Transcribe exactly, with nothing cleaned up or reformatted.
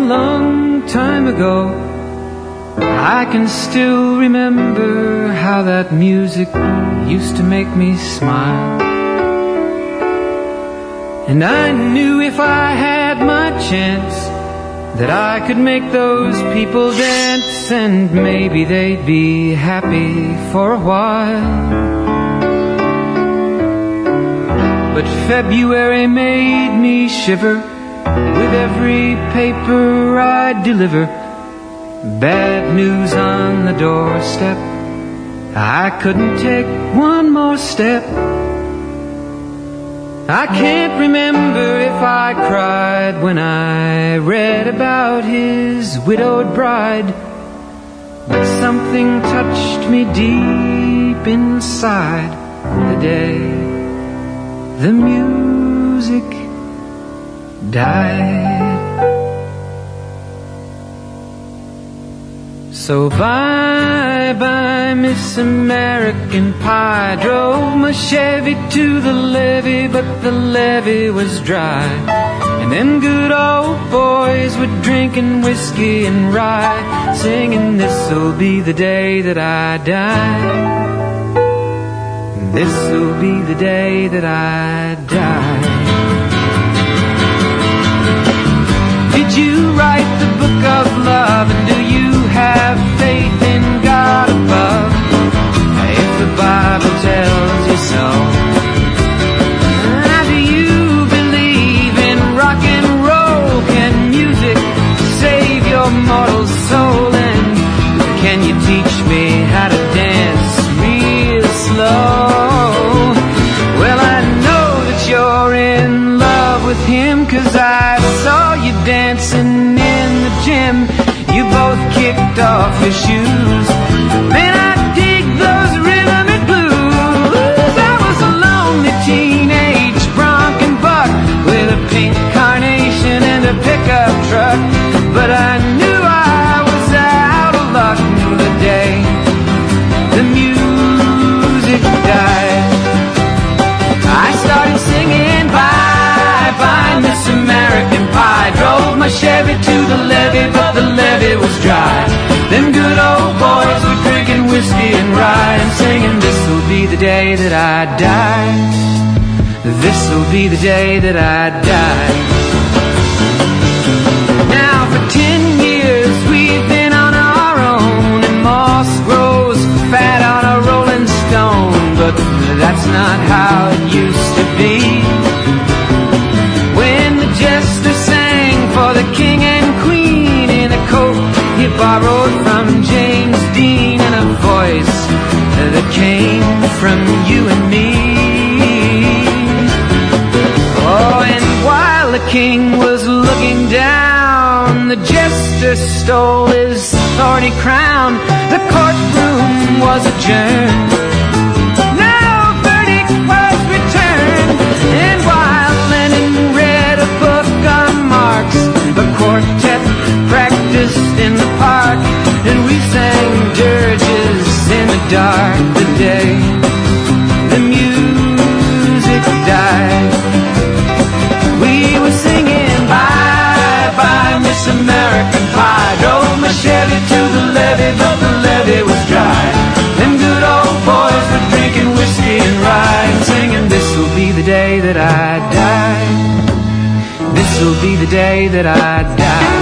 long, long time ago, I can still remember how that music used to make me smile. And I knew if I had my chance that I could make those people dance, and maybe they'd be happy for a while. But February made me shiver with every paper I'd deliver. Bad news on the doorstep, I couldn't take one more step. I can't remember if I cried when I read about his widowed bride, but something touched me deep inside the day the music died. So bye-bye, Miss American Pie. Drove my Chevy to the levee, but the levee was dry. And them good old boys were drinking whiskey and rye, singing, this'll be the day that I die. This'll be the day that I die. Did you write the book of love, and do you have faith in God above? If the Bible tells you so. Now do you believe in rock and roll? Can music save your mortal soul? And can you teach me how to dance real slow? Well, I know that you're in love with him, 'cause I saw you dancing in the gym. You both kicked off your shoes. Man, I dig those rhythm and blues. I was a lonely teenage bronc and buck with a pink carnation and a pickup truck, but I knew I was out of luck the day the music died. I started singing bye-bye, Miss American Pie. Drove my Chevy to the levee, but the levee was dry. Them good old boys were drinking whiskey and rye, and singing, this'll be the day that I die. This'll be the day that I die. Now for ten years we've been on our own, and moss grows fat on a rolling stone, but that's not how it used to be. When the jester sang for the king and queen in a coat he borrowed from James Dean, and a voice that came from you and me. Oh, and while the king was looking down, the jester stole his thorny crown. The courtroom was adjourned. No verdict was returned. And while Lenin read a book on Marx, the quartet practiced in the park, and we sang dirges in the dark the day the music died. We were singing bye-bye, Miss American Pie. Drove my Chevy to the levee, but the levee was dry. Them good old boys were drinking whiskey and rye, and singing, this'll be the day that I die. This'll be the day that I die.